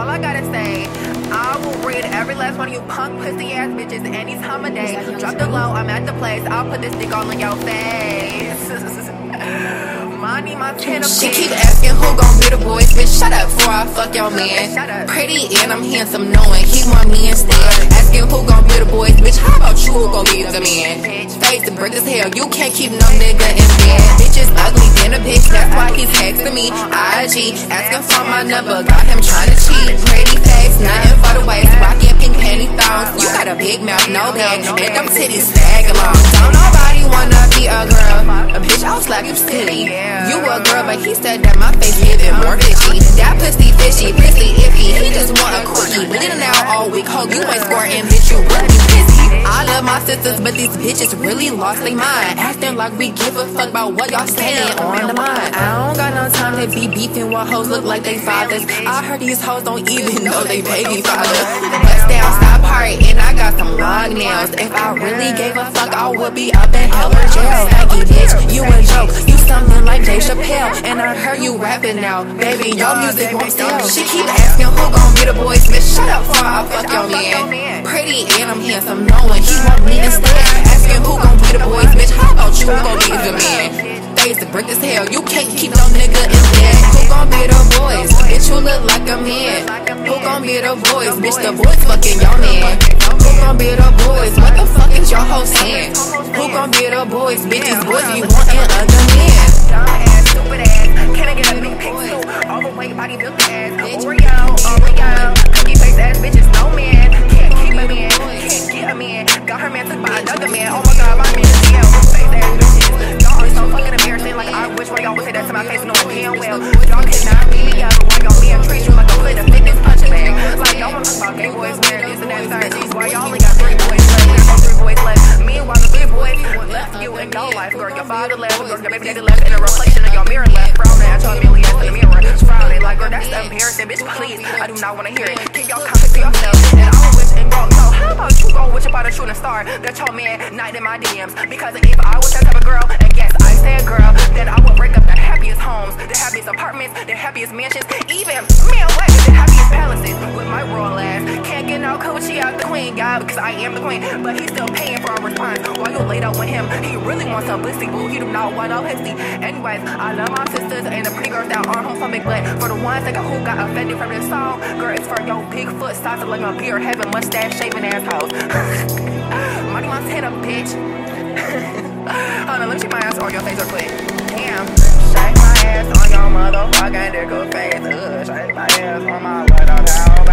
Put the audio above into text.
all I gotta say, I will read every last one of you punk pussy ass bitches any time of day. Drop the low, I'm at the place, I'll put this dick all in your face. Money, my She keep asking who gon' be the boys, bitch. Shut up before I fuck your man. Pretty and I'm handsome, knowing he want me instead. Asking who gon' be the boys, bitch. How about you? Who gon' be the man? Face the brick as hell, you can't keep no nigga in bed. Bitch is ugly than a bitch, that's why he's texting me. IG, asking for my number, got him trying to cheat. Pretty face, nothing for the waist, rockin' pink panty thongs. You got a big mouth, no bag, and them titties sag along. Don't nobody wanna be a girl. A bitch, I'll slap you silly. You a girl, but he said that my face giving more bitchy. That pussy fishy, pussy iffy. He just want a quickie. Bleeding out all week, hope you ain't squirting, bitch, you really pissy. I love my sisters, but these bitches really lost their mind. Acting like we give a fuck about what y'all saying on the line. I don't got no time to be beefing while hoes look like they fathers. I heard these hoes don't even know they baby father. Bust down, stop hard, and I got some long nails. If I really gave a fuck, I would be up in hell or jail. Saggy bitch, you a joke, you something like Dave Chappelle. And I heard you rapping now, baby, your music won't sell. She keep asking who gon' be the boys, bitch. Shut up before I fuck your man. Pretty and I'm handsome, knowing he want me instead. Asking who gon' be the boys, bitch. How about you? Who gon' be the man? Face the brick as hell, you can't keep no nigga in bed. Who gon' be the boys? Bitch, you look like a man. Who gon' be the boys? Bitch, the boys fucking your man. Who gon' be the boys? What the fuck is your whole saying? Who gon' be the boys? Bitch, these boys be wanting other men. Dumb ass, stupid ass. Can I get a big pic too? Overweight, body built ass. Oreo, cookie face ass bitches, no man. Can't keep a man, can't get a man. Got her man took by another man. Oh my god, my man is DL. Face ass bitches. Y'all are so fucking embarrassing. Like I wish one of y'all would say that to my face, knowing damn well y'all could not beat me up. Why y'all man treat you like a little fitness punching bag? Like y'all wanna talk about gay boys wearing this and that side. Why y'all only got 3 boys left? 3 boys left. Meanwhile, the 3 boys left you in your life. Girl, your father left, girl, your baby daddy left, and a reflection of your mirror left. Frowning at your million ass in the mirror. Frowning like, girl, that's embarrassing, bitch. Please, I do not wanna hear it. Keep y'all comments to yourself, and I will wish and go. So how about you go wish about a shooting star? That your man not in my DMs. Because if I was that type of girl, and yes, I said girl, then I would break up the happiest homes, the happiest apartments, the happiest mansions, even man, what? The happiest palaces with my royal ass. Can't get no coochie out the queen, God, because I am the queen. But he's still paying for a response. While you laid out with him, he really wants some pussy, boo. He do not want no pussy. Anyways, I love my sisters and the pretty girls that aren't homophobic, but for the ones that who got offended from this song, girl, it's for your big foot, stop to like a beard, having mustache, shaving assholes. Money Montana, bitch. Hold on, let me check my ass on your face real quick. Damn. Shake my ass on your motherfucking dick face. Shake my ass on my wedding house.